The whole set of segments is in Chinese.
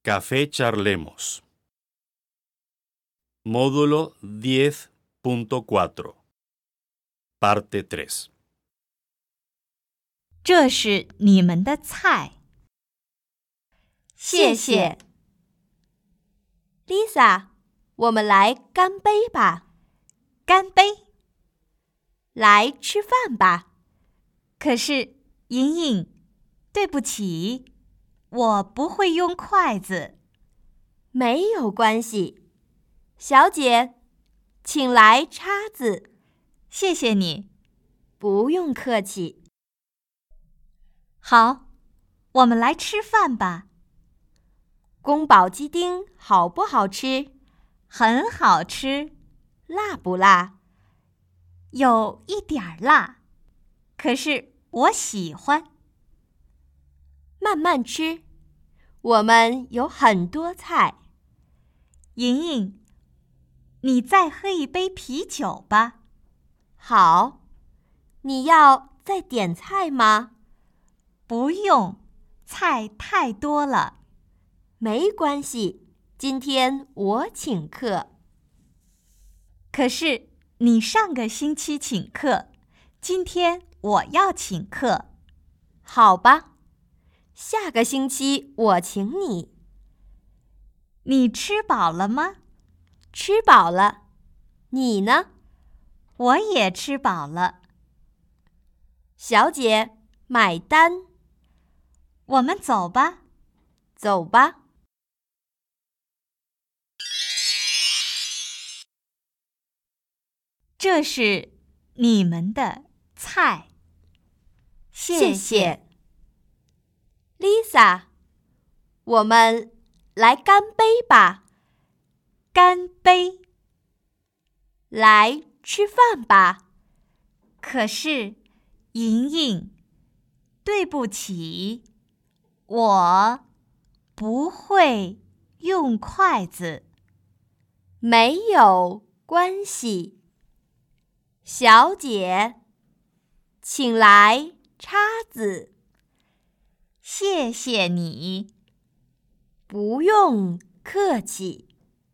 Café Charlemos. Módulo 10.4. Parte 3. 这是你们的菜。 谢谢。Lisa， 我们来干杯吧。 干杯。 来吃饭吧。 可是，莹莹，对不起，我不会用筷子。 没有关系。小姐，请来叉子。 谢谢你。 不用客气。 好，我们来吃饭吧。 宫保鸡丁好不好吃？ 很好吃。 辣不辣？ 有一点辣，可是我喜欢。 慢慢吃，我们有很多菜。 莹莹，你再喝一杯啤酒吧。 好，你要再点菜吗？ 不用，菜太多了。 没关系，今天我请客。 可是你上个星期请客，今天我要请客。 好吧，下个星期我请你。 你吃饱了吗？ 吃饱了。你呢？ 我也吃饱了。 小姐，买单。 我们走吧。 走吧。 这是你们的菜。 谢谢。Lisa， 我们来干杯吧。 干杯。 来吃饭吧。 可是，莹莹，对不起，我不会用筷子。 没有关系。小姐，请来叉子。 谢谢你。 不用客气。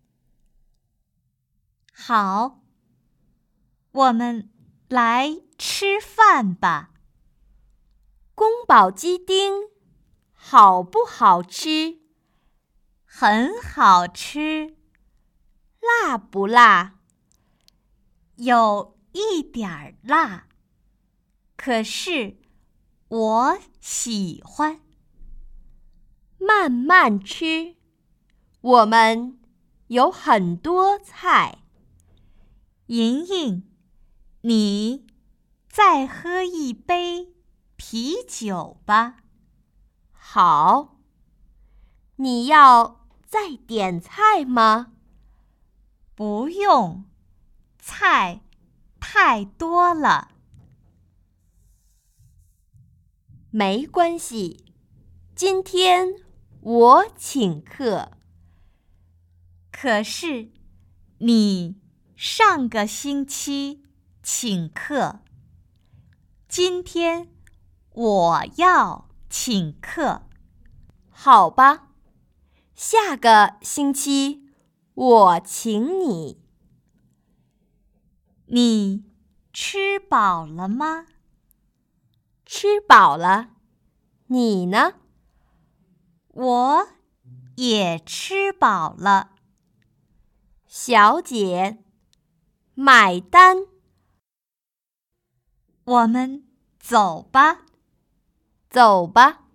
好，我们来吃饭吧。 宫保鸡丁好不好吃？ 很好吃。 辣不辣？ 有一点辣，可是我喜欢。 慢慢吃，我们有很多菜。 莹莹，你再喝一杯啤酒吧。 好，你要再点菜吗？ 不用，菜太多了。 没关系，今天我请客。 可是，你上个星期请客，今天我要请客。 好吧，下个星期我请你。 你吃饱了吗？ 吃饱了。你呢？ 我也吃饱了。 小姐，买单。 我们走吧。 走吧。